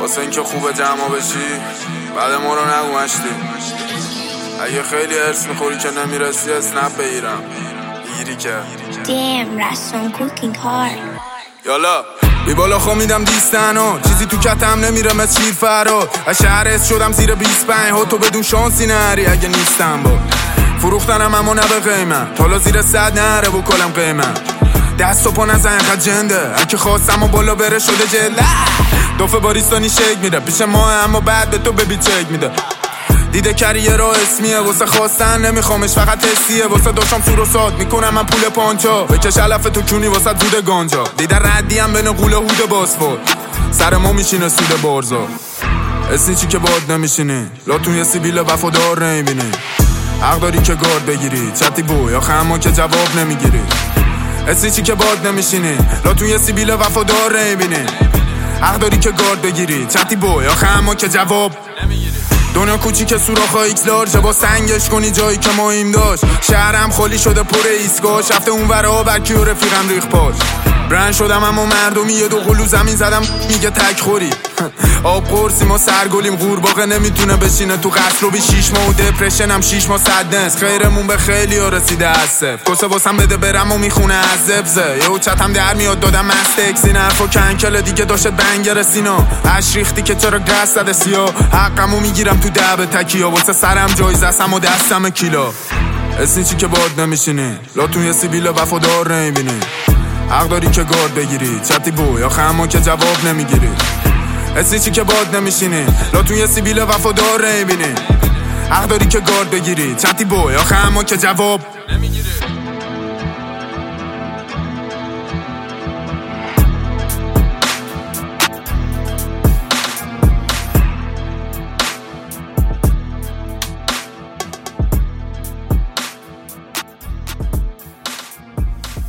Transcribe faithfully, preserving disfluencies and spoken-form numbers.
واسه اینکه خوبه جمع بشی بعد ما رو نگو مشتی. اگه خیلی هرس میخوری که نمیرسی اسنپ بگیرم گیری که Damn, Rason cooking hard. یالا بی بالا خوا میدم دیستنو چیزی تو کتم نمیره مثل شیر فراد. از شهر اس شدم زیر بیست و پنج ها تو بدون شانسی نهری اگه نیستم با فروختنم اما نه به قیمت حالا زیر صد نهره و کلم قیمت دست و پا نزن خد جنده اگه خواستم و بالا بره شده جله دفعه باریستانی شیک میده پیش ما اما بعد به تو ببی چک میده دیده کریه را اسمیه واسه خواستن نمیخوامش فقط حسیه واسه داشتم سور و ساد میکنم من پول پانچا بکش علف تو کونی واسه زود گانجا دیده ردیم بین قوله هود باسفور سر ما میشینه سود بارزا اسنی چی که باد نمیشینی لاتون یه سیبیل وفادار نمیبینی حق داری که گارد بگیری چتی بو یا خما که جواب نمیگیری اسنی چی که باد نمیشینی لاتون یه سیبیل وفادار نمیبینی حق داری که گارد بگیری چتی بو یا خما که جواب دنیا کوچیک سوراخ ایکس لارجه با سنگش کنی جایی که ما ایم داشت شهرم خالی شده پر ایستگاه شفته اون ورا برکی و رفیقم ریخ پاش برند شدم اما مردمی یه دو قلو زمین زدم میگه تک خوری آب قرصی ما سرگلیم قورباغه نمیتونه بشینه تو قصر و بی شیش ماه و دپرشنم شیش ماه صد نس خیرمون به خیلی ها رسیده از صفر کسه واسم بده برم و میخونه از زبزه یهو چتم در میاد دادم مست اکسین حرفا کنکل دیگه داشت بنگر سینا اش ریختی که چرا گرس زده سیا حقمو میگیرم تو دعب تکیا واسه سرم جایزه اسم و دستم کیلا اسنی چی که باد نمیشینی لاتون یه سیبیل وفادار نمیبینی حق داری که گارد بگیری چتی بو یا خما که جواب نمیگیری اسنی چی که باد نمیشینی لاتون یه سیبیل وفادار نمیبینی حق داری که گارد بگیری چتی بو یا خما که جواب نمیگیری